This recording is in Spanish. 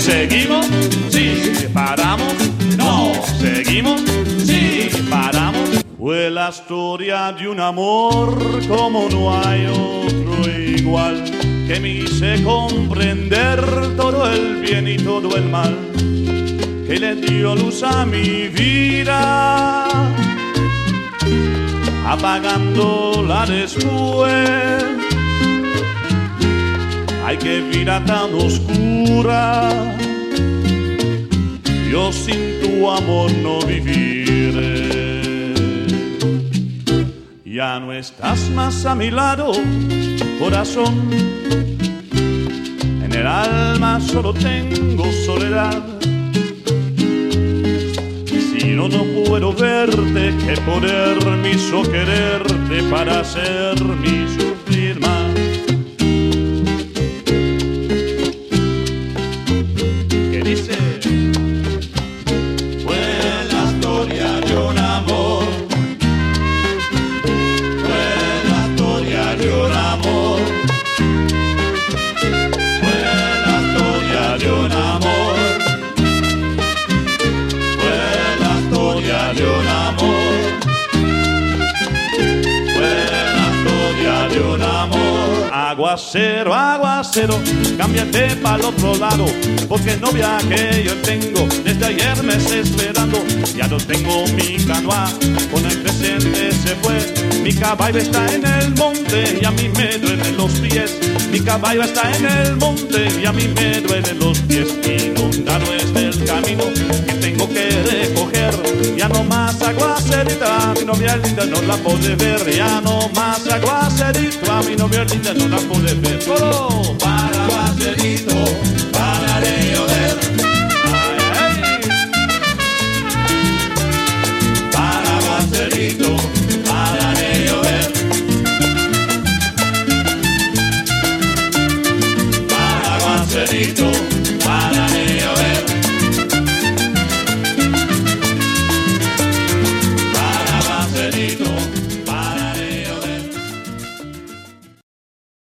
Seguimos, sí, paramos, no. Seguimos, sí, paramos. Fue la historia de un amor como no hay otro igual, que me hice comprender todo el bien y todo el mal, que le dio luz a mi vida, apagándola después. Ay, qué vida tan oscura, yo sin tu amor no viviré. Ya no estás más a mi lado, corazón. En el alma solo tengo soledad. Si no puedo verte, que poder me hizo quererte para hacerme sufrir más. ¿Qué dice? Fue la historia de un amor. Fue la historia de un amor. Fue la historia de un amor. Fue la historia de un amor. Fue la historia de un amor. Aguacero, aguacero, cámbiate para el otro lado, porque novia que yo tengo desde ayer me está esperando. Ya no tengo mi canoa, con el presente se fue. Mi caballo está en el monte y a mí me duelen los pies. Mi caballo está en el monte y a mí me duelen los pies. Inundado es el camino que tengo que recoger. Ya no más aguacerita, mi novia linda no la puede ver. Ya no más aguacerito, a mi novia linda no la puede ver. Solo para aguacerito, para de llover. Ay, ay. Para aguacerito, para de llover. Para aguacerito.